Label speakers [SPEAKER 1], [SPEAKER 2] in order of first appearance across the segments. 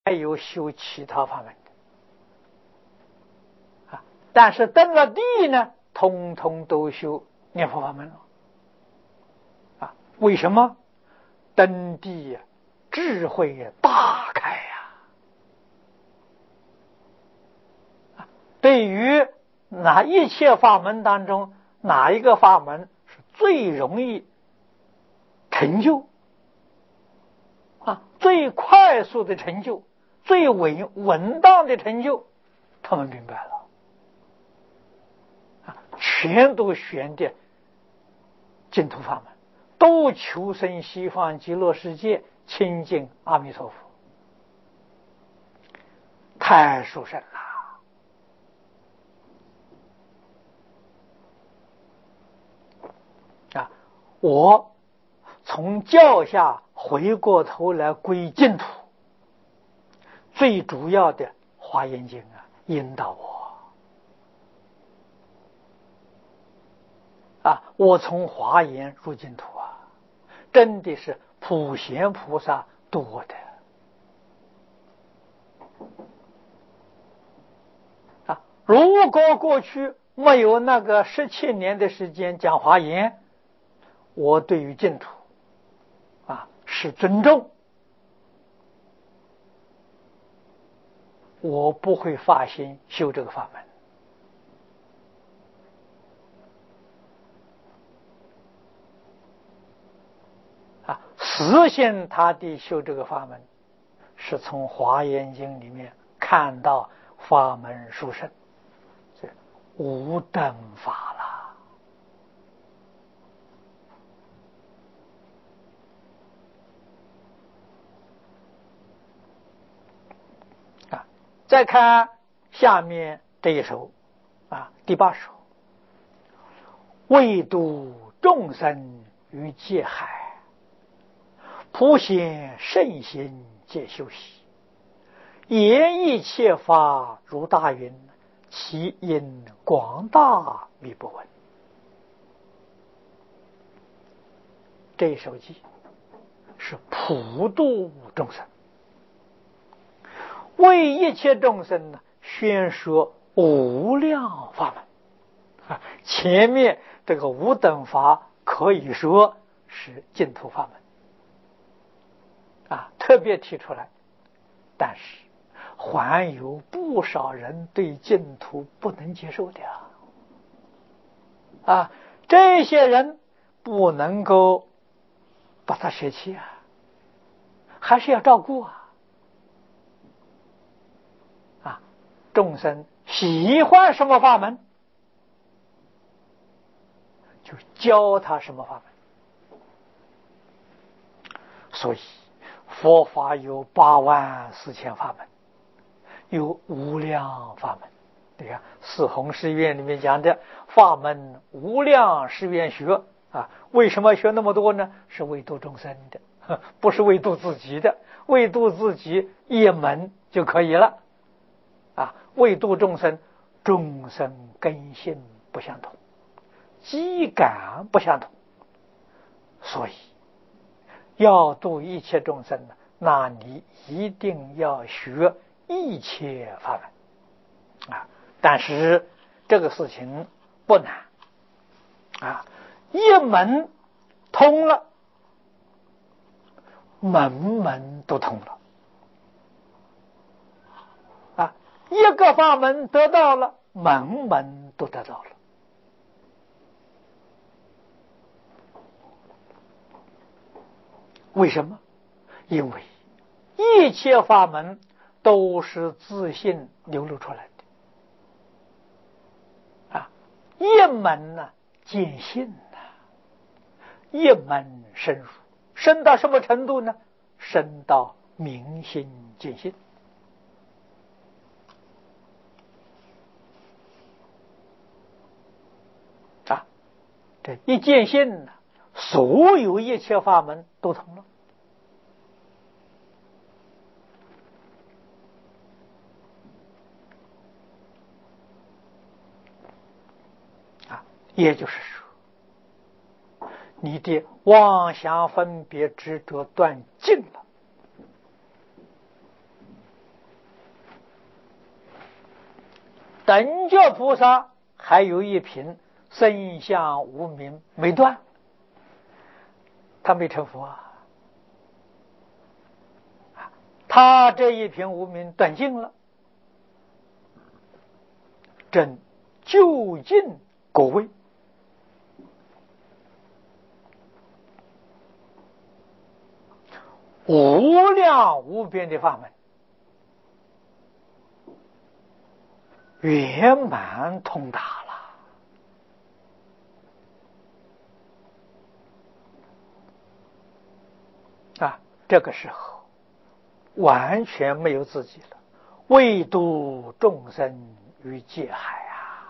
[SPEAKER 1] 还有修其他法门的但是登了地呢，通通都修念佛法门了为什么？登地智慧大开对于一切法门当中，哪一个法门是最容易成就最快速的成就，最稳当的成就，他们明白了全都选的净土法门，都求生西方极乐世界，亲近阿弥陀佛，太殊胜了我从教下回过头来归净土，最主要的华严经引导我从华严入净土真的是普贤菩萨度的如果过去没有那个17年的时间讲华严，我对于净土是尊重，我不会发心修这个法门实现他的修这个法门，是从华严经里面看到法门殊胜，无等法了再看下面这一首第8首，为度众生于界海，普显圣行皆修习，言一切法如大云，其因广大密不闻。这一首偈是普度众生，为一切众生宣说无量法门前面这个无等法可以说是净土法门特别提出来，但是还有不少人对净土不能接受的这些人不能够把它舍弃还是要照顾众生喜欢什么法门，就教他什么法门。所以佛法有84000法门，有无量法门。你看四弘誓愿里面讲的法门无量誓愿学为什么学那么多呢？是为度众生的，不是为度自己的。为度自己一门就可以了为度众生，众生根性不相同，机感不相同，所以要度一切众生，那你一定要学一切法门但是这个事情不难一门通了，门门都通了一个法门得到了，门门都得到了。为什么？因为一切法门都是自信流露出来的一门见性一门深入，深到什么程度呢？深到明心见性这一见性所有一切法门都通了也就是说，你的妄想分别执着断尽了等觉菩萨还有一品身相无明没断，他没成佛啊。他这一品无明断尽了，证究竟果位。无量无边的法门，圆满通达了啊！这个时候完全没有自己了，唯度众生于界海啊！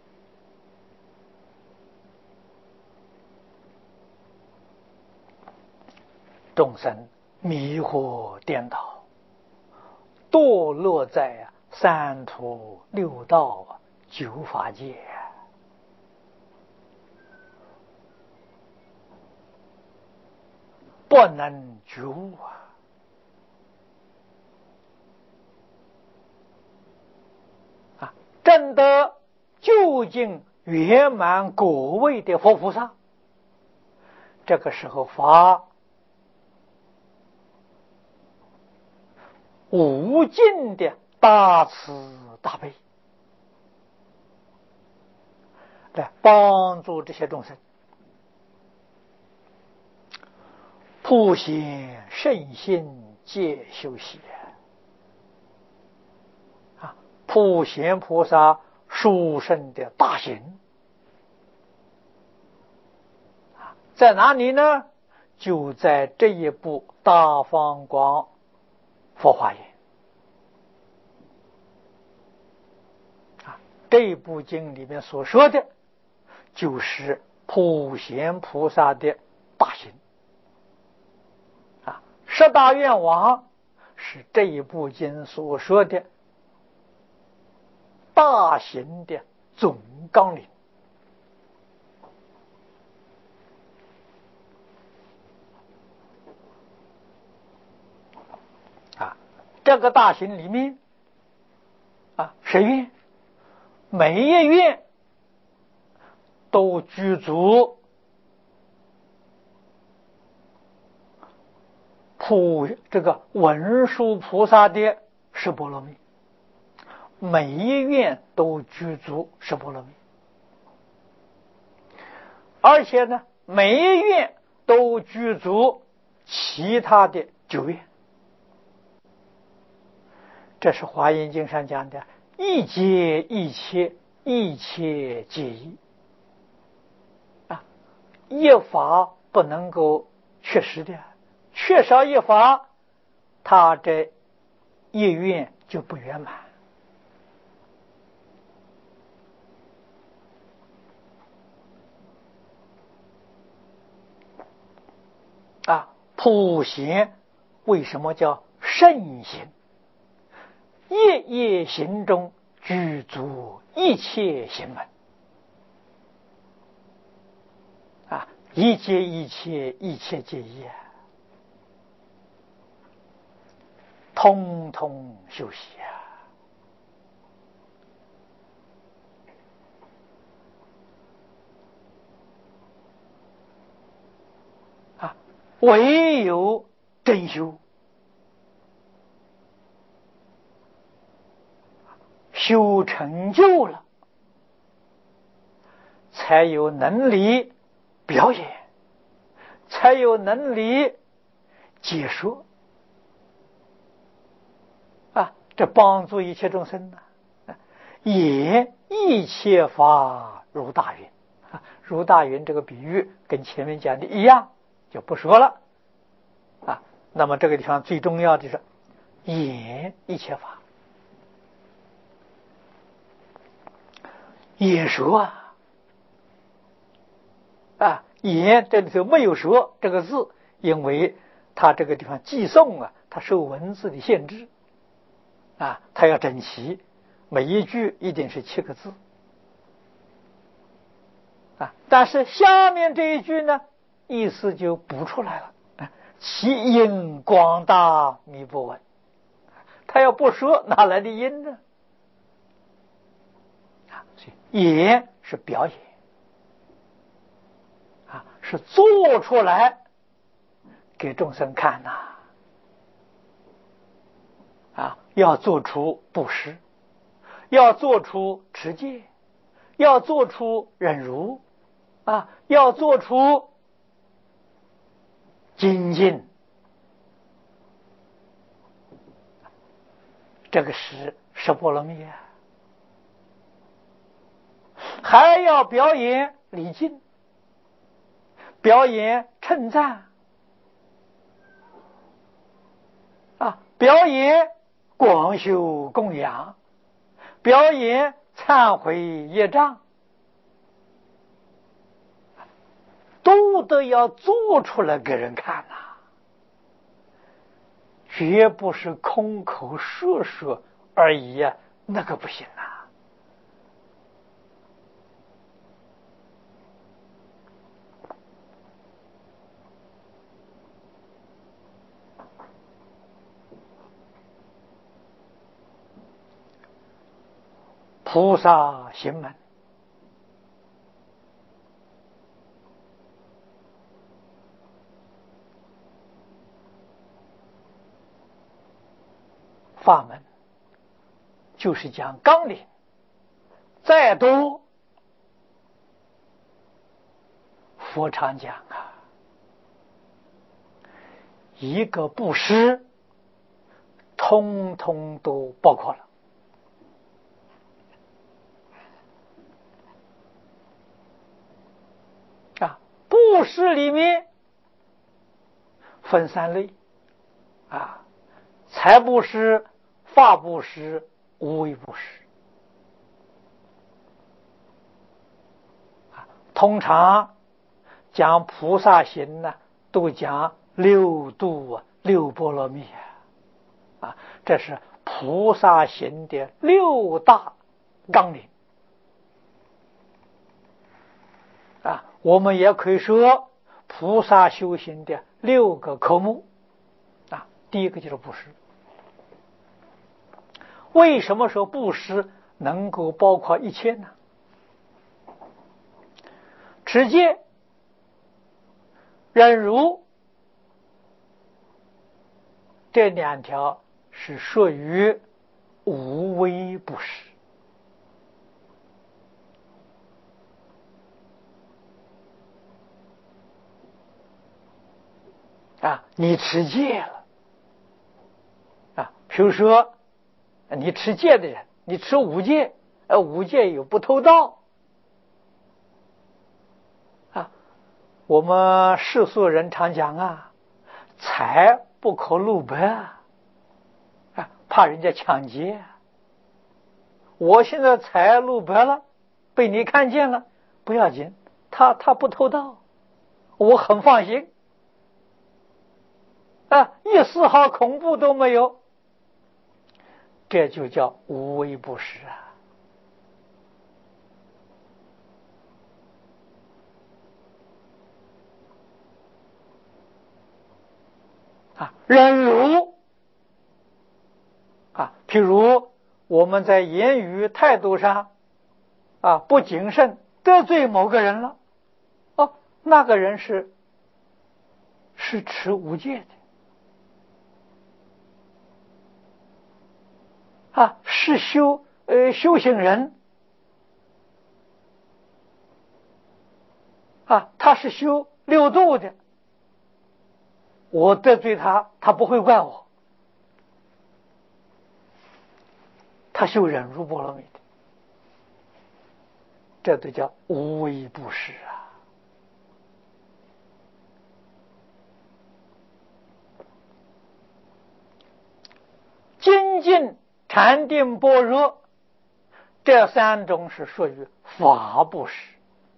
[SPEAKER 1] 众生迷惑颠倒，堕落在三途六道九法界，不能觉悟啊！证得究竟圆满果位的佛菩萨，这个时候发无尽的大慈大悲，来帮助这些众生普显圣心皆修习啊！普贤菩萨殊胜的大行在哪里呢？就在这一部大方广佛华严啊！这部经里面所说的就是普贤菩萨的大行啊！十大愿王是这一部经所说的大行的总纲领啊！这个大行里面啊，十愿每一愿都具足这个文殊菩萨的十波罗蜜，每一愿都具足十波罗蜜，而且呢，每一愿都具足其他的九愿。这是华严经上讲的一切一切一切皆一啊，一法不能够缺失的，缺少一法，他这一愿就不圆满啊。普贤为什么叫圣行？夜夜行中具足一切行门啊，一切一切一切皆一，通通修习啊！唯有真修，修成就了，才有能力表演，才有能力解说啊！这帮助一切众生呢，也一切法如大云啊！如大云这个比喻跟前面讲的一样，就不说了啊。那么这个地方最重要的是演一切法，也说啊，言这里头没有说这个字，因为他这个地方寄送啊，它受文字的限制啊，它要整齐，每一句一定是7个字啊。但是下面这一句呢，意思就补出来了，其音广大弥不闻，他要不说哪来的音呢？ 演是表演啊，是做出来给众生看呐。啊，要做出布施，要做出持戒，要做出忍辱，啊，要做出精进，这个是十波罗蜜啊。还要表演礼敬，表演称赞，啊，表演广修供养，表演忏悔业障，都得要做出来给人看呐，绝不是空口说说而已呀，那个不行啊。菩萨行门，法门就是讲纲领，再多佛常讲啊，一个布施通通都包括了啊。布施里面分三类啊，财布施、法布施、无为布施。通常讲菩萨行呢，都讲六度六波罗蜜啊，这是菩萨行的六大纲领啊。我们也可以说菩萨修行的六个科目啊。第一个就是布施。为什么说布施能够包括一切呢？持戒、忍辱这两条是属于无为布施啊。你持戒了啊，比如说你持戒的人，你持五戒，五戒有不偷盗啊。我们世俗人常讲啊，财不可露白啊，怕人家抢劫。我现在财露白了，被你看见了，不要紧，他不偷盗，我很放心啊，一丝毫恐怖都没有。这就叫无为布施啊。忍辱啊，譬如我们在言语态度上啊不谨慎，得罪某个人了，哦，那个人是持五戒的啊，是修行人啊，他是修六度的，我得罪他，他不会怪我，他修忍辱波罗蜜的，这都叫无为布施啊。精进、禅定、般若这三种是属于法布施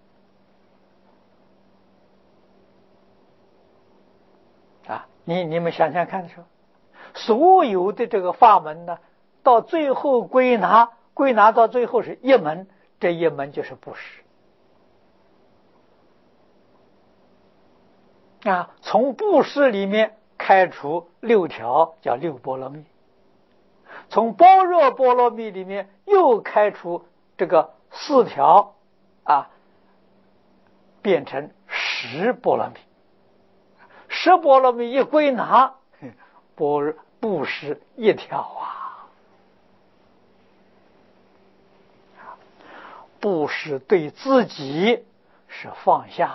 [SPEAKER 1] 啊。你们想想看，说所有的这个法门呢，到最后归纳到最后是一门，这一门就是布施啊。从布施里面开出六条，叫六波罗蜜。从般若波罗蜜里面又开出这个 4条变成10波罗蜜，10波罗蜜一归纳，布施1条啊！布施对自己是放下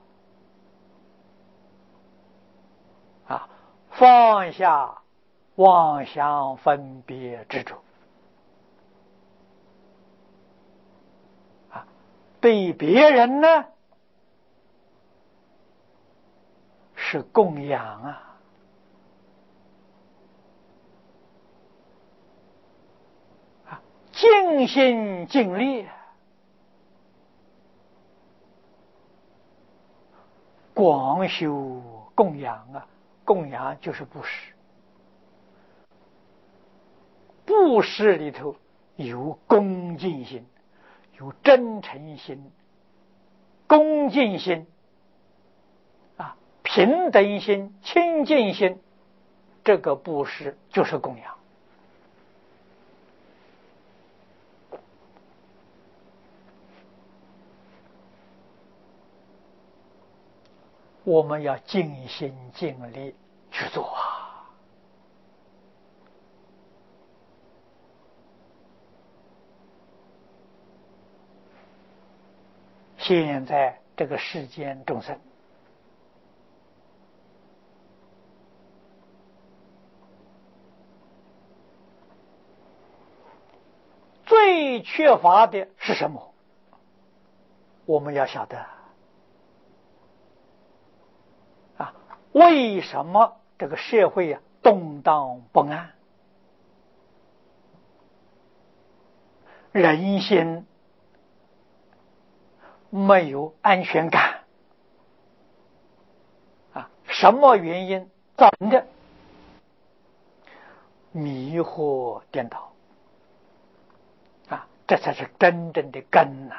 [SPEAKER 1] 了放下妄想分别执着对别人呢是供养尽心尽力广修供养供养就是布施，布施里头有恭敬心，有真诚心，恭敬心平等心，清净心，这个布施就是供养。我们要尽心尽力去做现在这个世间众生最缺乏的是什么？我们要晓得为什么这个社会动荡不安，人心没有安全感什么原因造成的？迷惑颠倒这才是真正的根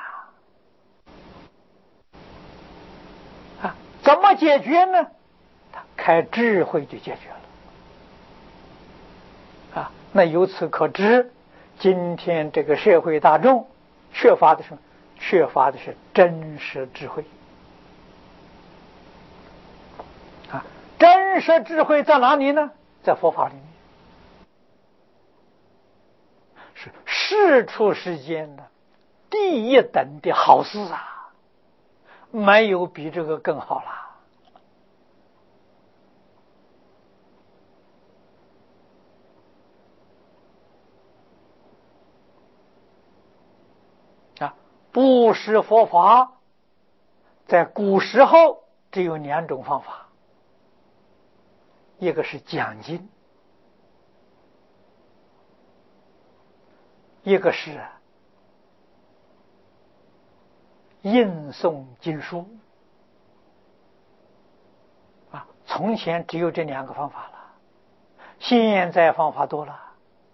[SPEAKER 1] 怎么解决呢？开智慧就解决了那由此可知，今天这个社会大众缺乏的是真实智慧真实智慧在哪里呢？在佛法里面，是世出世间的第一等的好事没有比这个更好了布施佛法在古时候只有2种方法，一个是讲经，一个是印诵经书从前只有这2个方法了，现在方法多了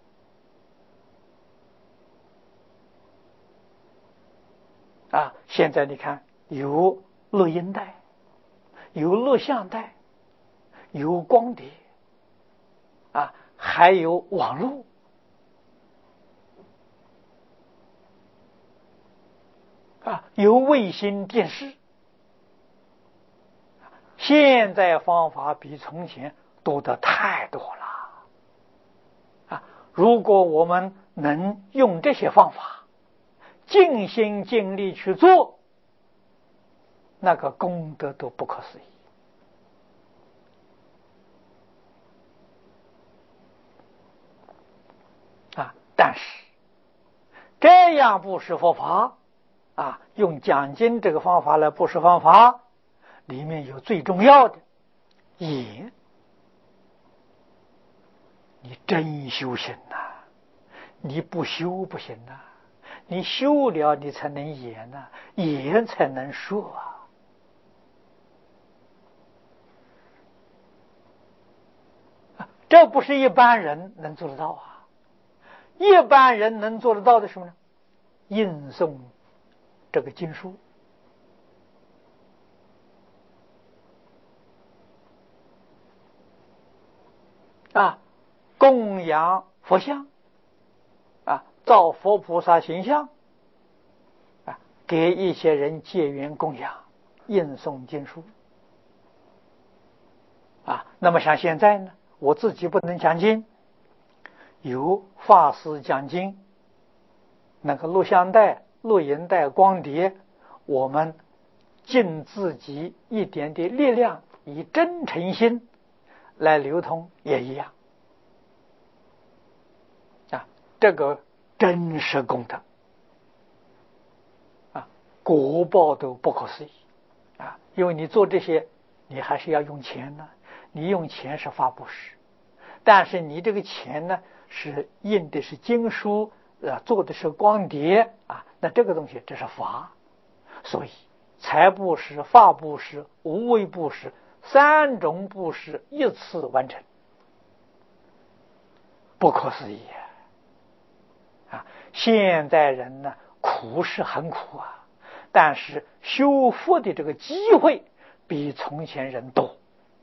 [SPEAKER 1] 现在你看有录音带，有录像带，有光碟还有网络有卫星电视，现在方法比从前多得太多了如果我们能用这些方法尽心尽力去做，那个功德都不可思议但是这样布施佛法用讲经这个方法来布施方法，里面有最重要的言，你真修行你不修不行你修了你才能言言才能说这不是一般人能做得到一般人能做得到的什么呢？印诵这个经书供养佛像造佛菩萨形象给一些人结缘供养，印诵经书。那么像现在呢，我自己不能讲经，由法师讲经，那个录像带、录音带、光碟，我们尽自己一点点力量，以真诚心来流通也一样。这个真实功德果报都不可思议因为你做这些，你还是要用钱呢。你用钱是发布施，但是你这个钱呢，是印的是经书做的是光碟那这个东西这是法，所以财布施、法布施、无为布施3种布施一次完成，不可思议现在人呢，苦是很苦但是修福的这个机会比从前人多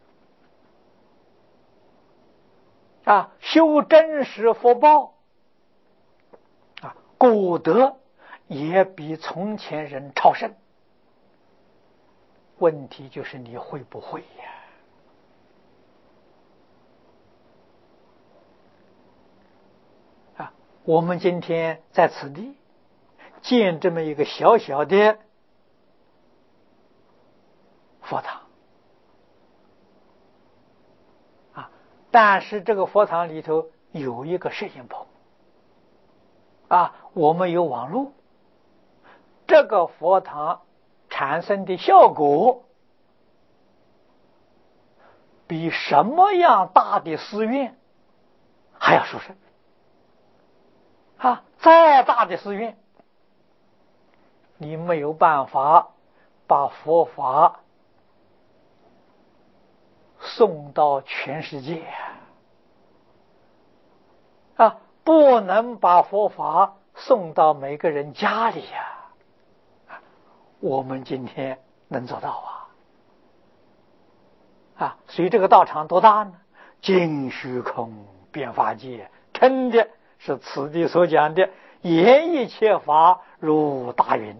[SPEAKER 1] 修真实福报果德也比从前人超胜。问题就是你会不会我们今天在此地建这么一个小小的佛堂但是这个佛堂里头有一个摄影棚我们有网络，这个佛堂产生的效果比什么样大的寺院还要殊胜再大的寺院你没有办法把佛法送到全世界不能把佛法送到每个人家里我们今天能做到所以这个道场多大呢？尽虚空遍法界，真的是此地所讲的言一切法如大云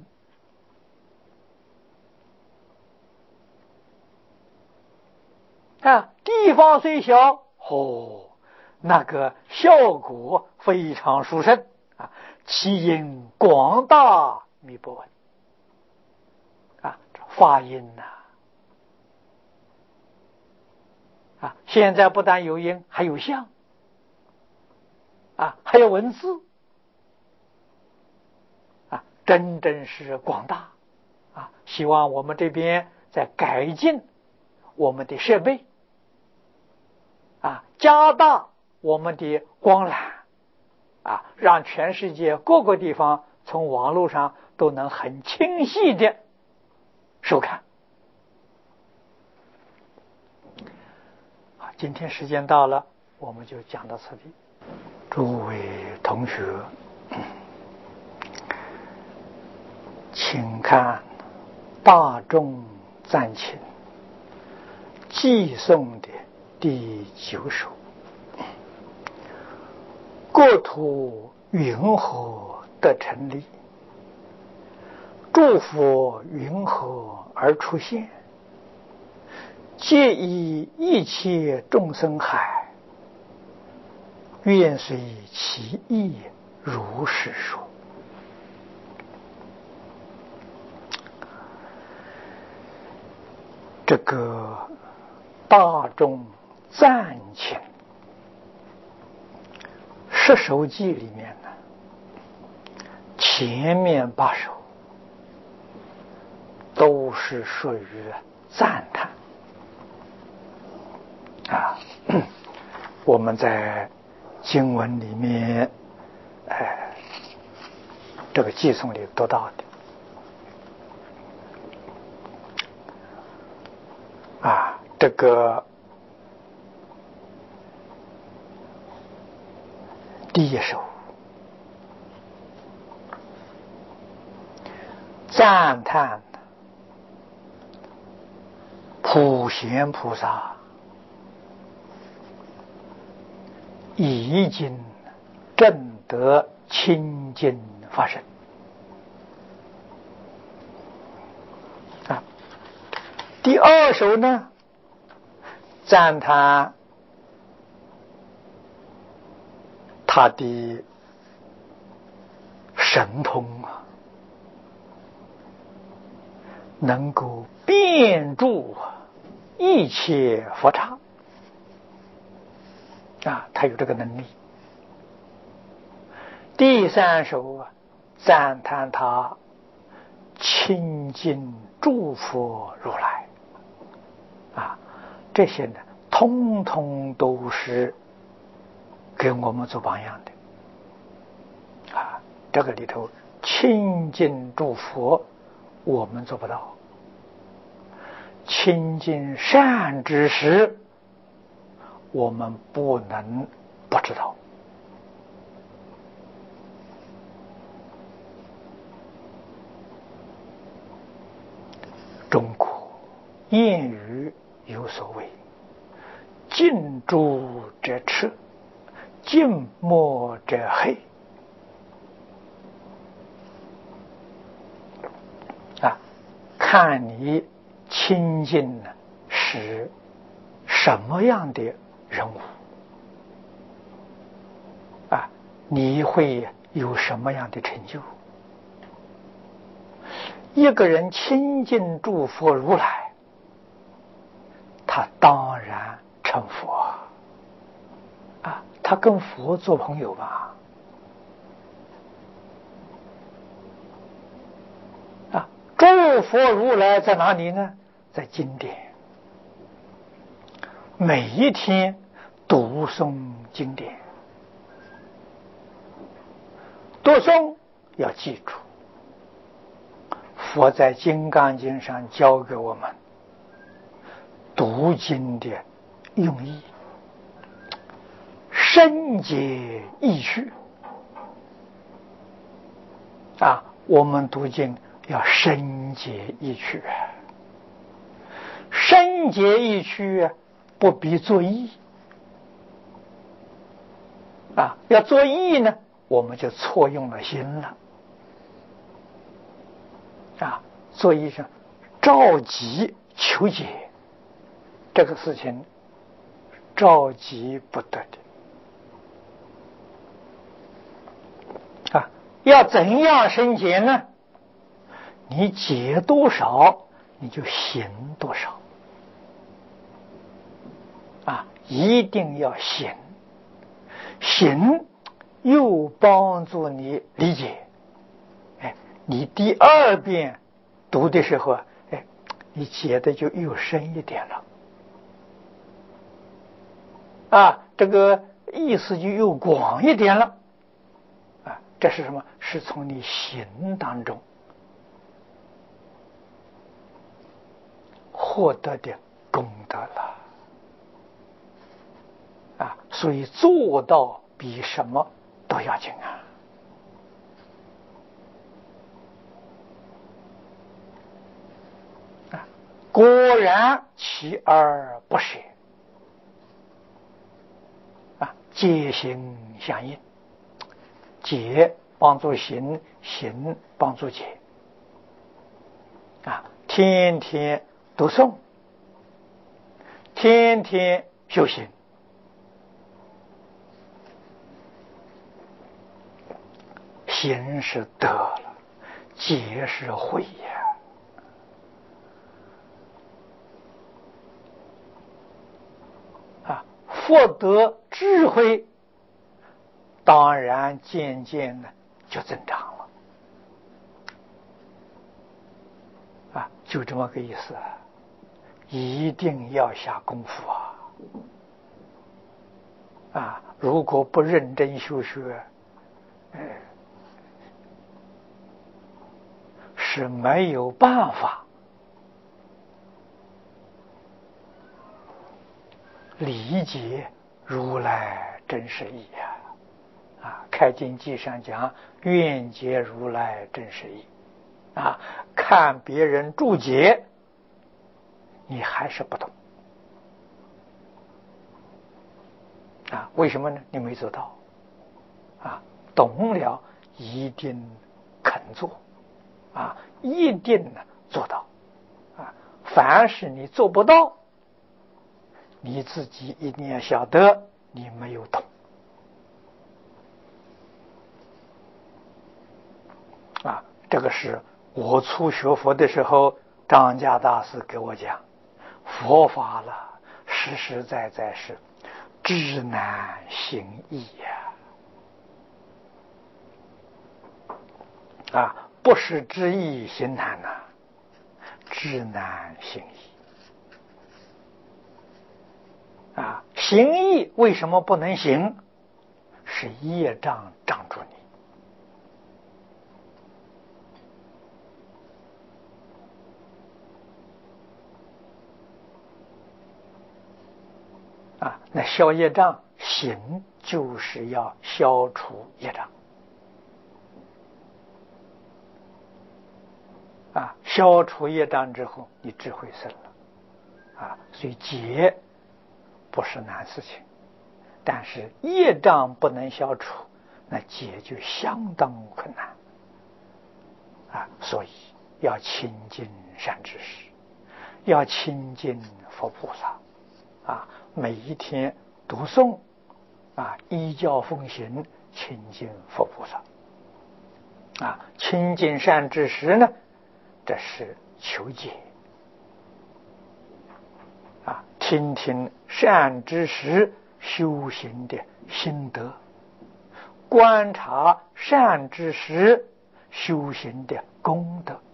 [SPEAKER 1] 地方虽小那个效果非常殊胜其因广大弥不闻法音现在不但有音还有相还有文字真正是广大希望我们这边在改进我们的设备加大我们的光缆让全世界各个地方从网络上都能很清晰的收看。今天时间到了，我们就讲到此地。诸位同学，请看大众赞请寄送的第9首，国土云何得成立？诸佛云何而出现？皆以一切众生海，愿随其意如是说。这个大众赞请10首偈里面呢，前面8首都是属于赞叹我们在经文里面这个偈颂里读到的这个第1首赞叹普贤菩萨已经证得清净法身第二首呢，赞叹他的神通啊，能够遍诸一切佛刹啊，他有这个能力。第三首啊，赞叹他亲近诸佛如来啊，这些呢，通通都是给我们做榜样的啊。这个里头亲近诸佛，我们做不到；亲近善知识，我们不能不知道。中国谚语有所谓：近朱者赤，近墨者黑。啊，看你亲近呢是什么样的人物啊，你会有什么样的成就？一个人亲近诸佛如来，他当然成佛啊，他跟佛做朋友吧。啊，诸佛如来在哪里呢？在经典，每一天读诵经典，读诵要记住，佛在《金刚经》上教给我们读经的用意，深解意趣啊！我们读经要深解意趣，深解意趣不必作意啊！要作意呢，我们就错用了心了啊！作意上着急求解，这个事情着急不得的啊！要怎样深解呢？你解多少，你就行多少啊！一定要行，行又帮助你理解。哎，你第二遍读的时候，哎，你解的就又深一点了啊，这个意思就又广一点了啊！这是什么？是从你行当中获得的功德了啊！所以做到比什么都要紧啊！果然其而不舍啊，戒行相应，戒帮助行，行帮助戒啊！天天读诵，天天修行，行是得了，戒是慧呀啊！获得智慧，当然渐渐的就增长了啊！就这么个意思啊！一定要下功夫啊！如果不认真修学，是没有办法理解如来真实义啊！开经记上讲，愿解如来真实义啊！看别人注解，你还是不懂啊？为什么呢？你没做到啊！懂了一定肯做啊，一定呢做到啊！ 凡是你做不到，你自己一定要晓得你没有懂啊。这个是我初学佛的时候，张家大师给我讲，佛法了，实实在在是知难行易呀！不是知易行难呐，知难行易行易为什么不能行？是业障障住你那消业障，行就是要消除业障消除业障之后，你智慧生了所以解不是难事情，但是业障不能消除，那解就相当困难所以要亲近善知识，要亲近佛菩萨每一天读诵依教奉行，亲近佛菩萨亲近善知识呢，这是求解听听善知识修行的心得，观察善知识修行的功德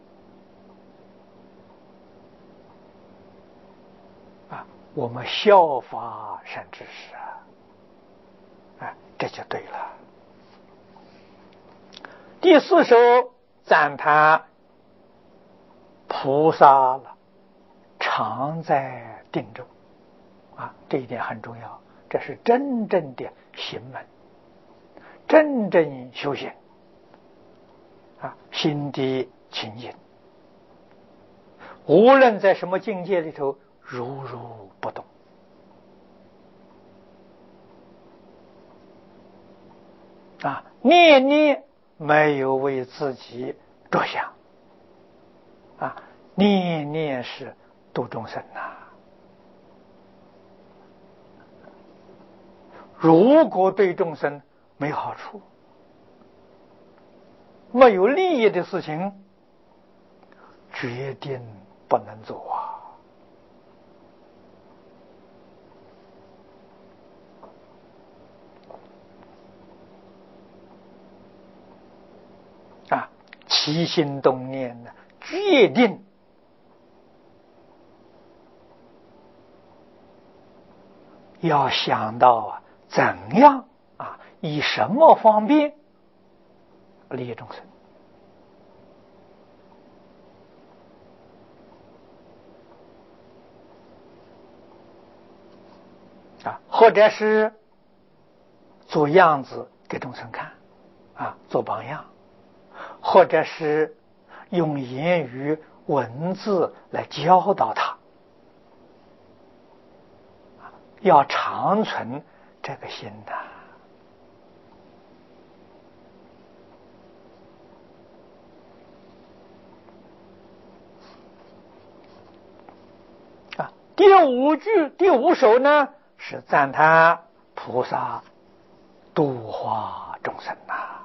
[SPEAKER 1] 我们效法善知识这就对了。第四首赞叹菩萨了，常在定中这一点很重要，这是真正的行门，真正修行心地清净，无论在什么境界里头如如不动念念没有为自己着想念念是度众生如果对众生没好处，没有利益的事情，决定不能做起心动念呢，决定要想到怎样以什么方面利益众生或者是做样子给众生看做榜样，或者是用言语文字来教导他，要长存这个心第五首呢，是赞叹菩萨度化众生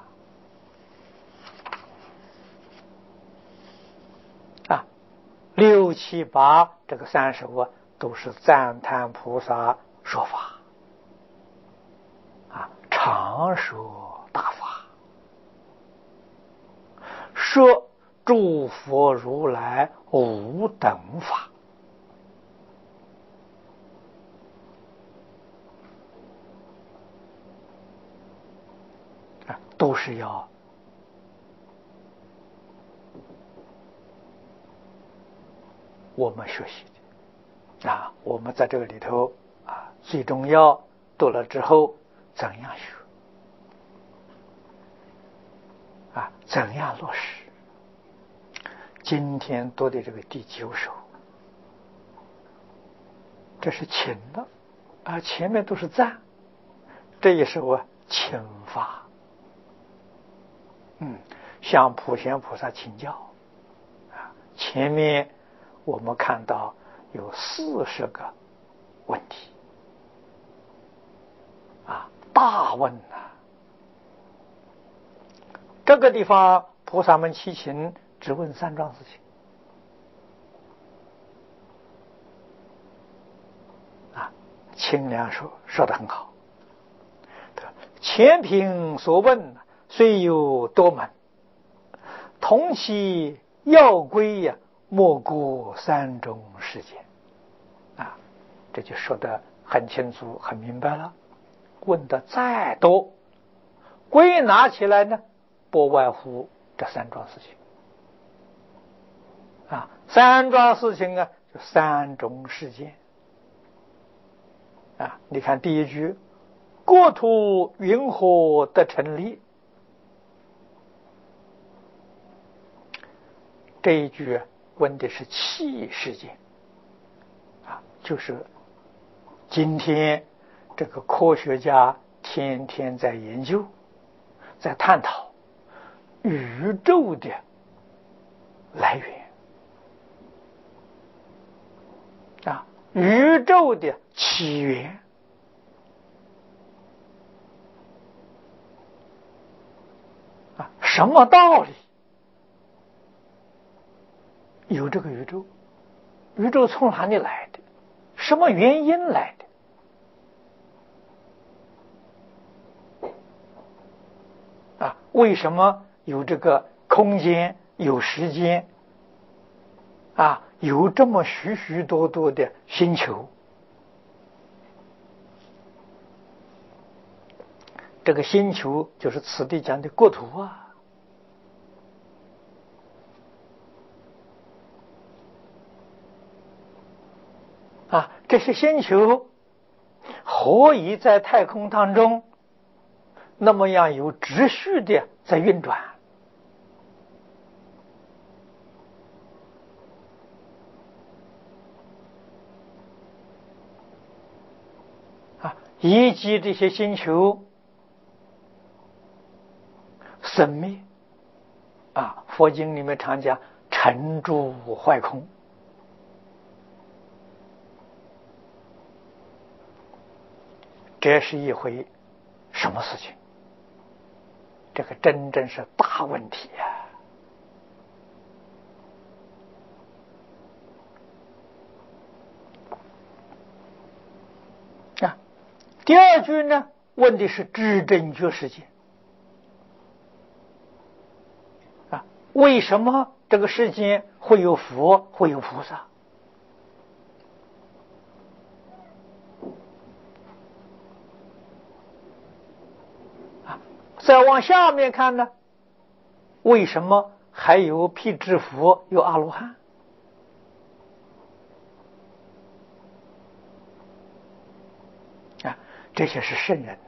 [SPEAKER 1] 6、7、8这个3首都是赞叹菩萨说法常说大法，说诸佛如来无等法都是要我们学习的我们在这个里头最重要读了之后怎样学怎样落实。今天读的这个第9首，这是请的前面都是赞，这一首请发向普贤菩萨请教前面我们看到有40个问题大问这个地方菩萨们七情只问3桩事情清凉说得很好。前品所问虽有多门，同其要归莫过3种世界这就说得很清楚很明白了。问的再多，归纳起来呢，不外乎这3桩事情3桩事情就3种世界你看第一句，国土云何得成立？这一句问的是气世界就是今天这个科学家天天在研究，在探讨宇宙的来源宇宙的起源什么道理有这个宇宙？宇宙从哪里来的？什么原因来的为什么有这个空间，有时间有这么许许多多的星球？这个星球就是此地讲的国土这些星球何以在太空当中那么样有秩序的在运转以及这些星球生灭佛经里面常讲沉住坏空这是一回什么事情？这个真正是大问题第二句呢，问的是知正觉世界为什么这个世间会有佛，会有菩萨？再往下面看呢，为什么还有辟支佛，有阿罗汉？这些是圣人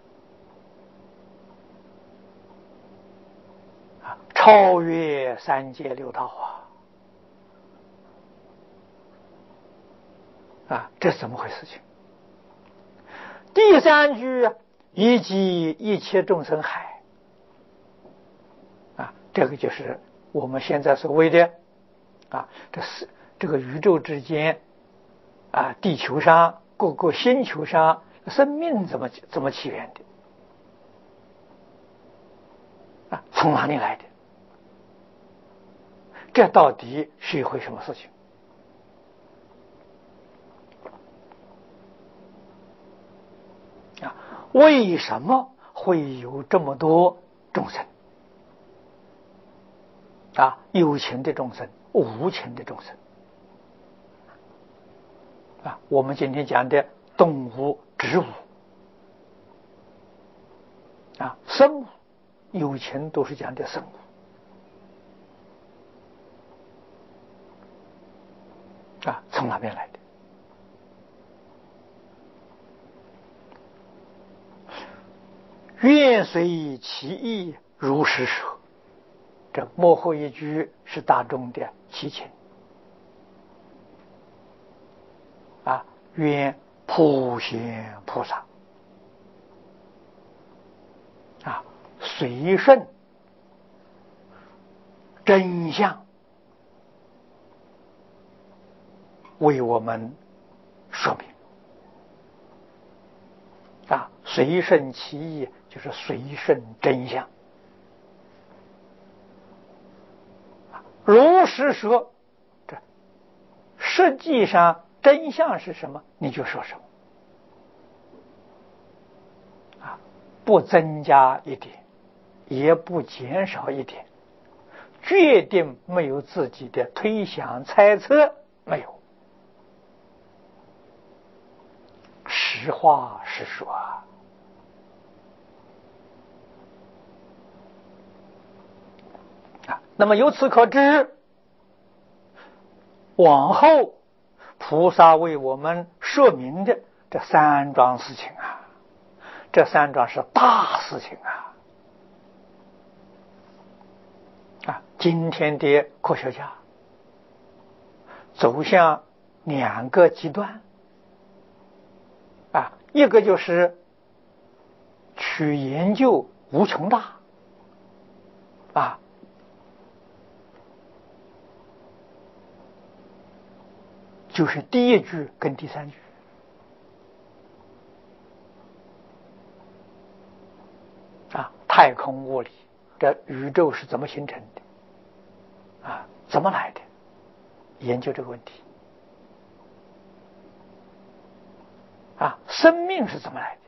[SPEAKER 1] 超越3界6道这是怎么回事情？第三句以及一切众生海这个就是我们现在所谓的这个宇宙之间地球上各个星球上生命怎么起源的从哪里来的？这到底是一回什么事情？为什么会有这么多众生有情的众生，无情的众生我们今天讲的动物、植物生物，有情都是讲的生物从哪边来的？愿随其意如是说，这幕后一句是大众的祈请愿普贤菩萨随顺真相为我们说明。随顺其意就是随顺真相。如实说，这实际上真相是什么，你就说什么。不增加一点，也不减少一点，决定没有自己的推想猜测，没有。实话实说那么由此可知，往后菩萨为我们说明的这三桩事情这三桩是大事情今天的科学家走向两个极端一个就是去研究无穷大就是第一句跟第三句太空物理，这宇宙是怎么形成的怎么来的，研究这个问题生命是怎么来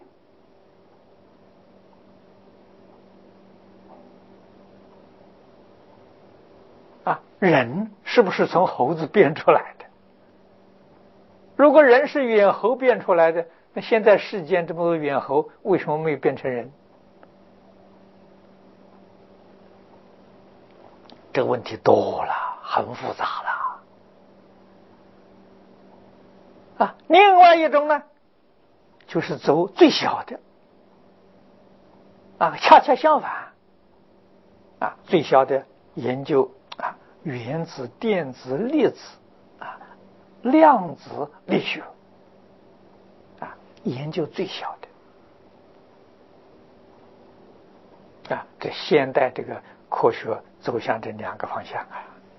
[SPEAKER 1] 的人是不是从猴子变出来的？如果人是猿猴变出来的，那现在世间这么多猿猴，为什么没有变成人？这个问题多了，很复杂了另外一种呢，就是走最小的恰恰相反最小的研究原子、电子、粒子量子力学研究最小的这现代这个科学走向这两个方向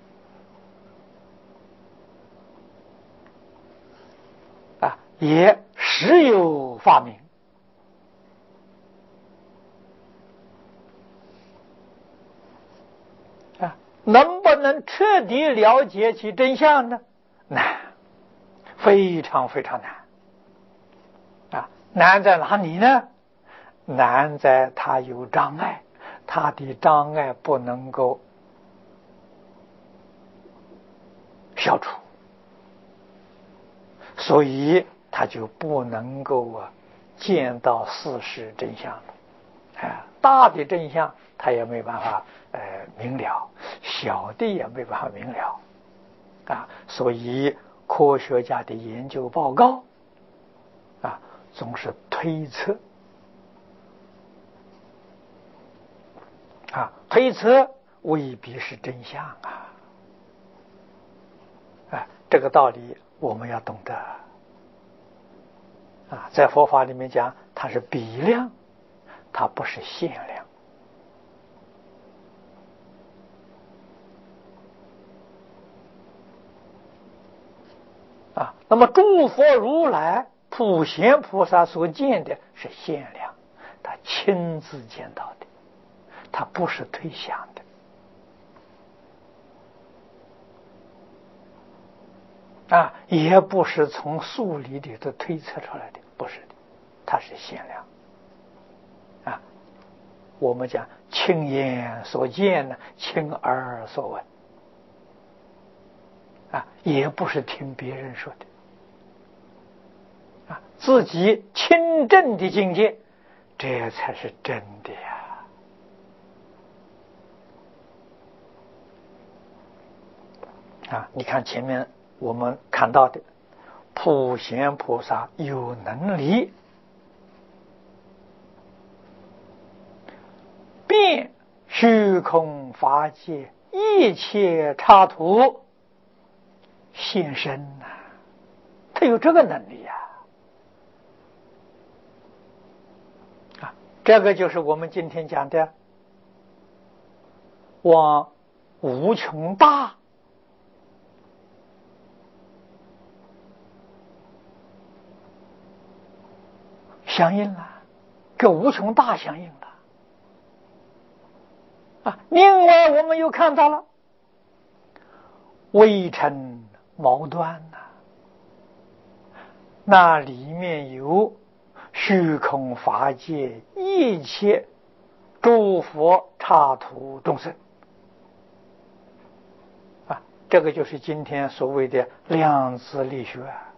[SPEAKER 1] 也时有发明能不能彻底了解其真相呢？难，非常非常难难在哪里呢？难在它有障碍，它的障碍不能够消除，所以它就不能够见到事实真相了大的真相它也没办法明了，小的也没办法明了所以科学家的研究报告总是推测推测未必是真相这个道理我们要懂得在佛法里面讲，它是比量，它不是限量那么诸佛如来普贤菩萨所见的是限量，他亲自见到的，他不是推想的也不是从数理里头推测出来的，不是的，它是限量我们讲亲眼所见呢，亲耳所闻也不是听别人说的自己亲证的境界，这才是真的你看前面我们看到的普贤菩萨有能力遍虚空法界一切刹土现身他有这个能力这个就是我们今天讲的往无穷大相应了，跟无穷大相应了啊！另外，我们又看到了微尘毛断呐，那里面有虚空法界一切诸佛刹土众生啊，这个就是今天所谓的量子力学。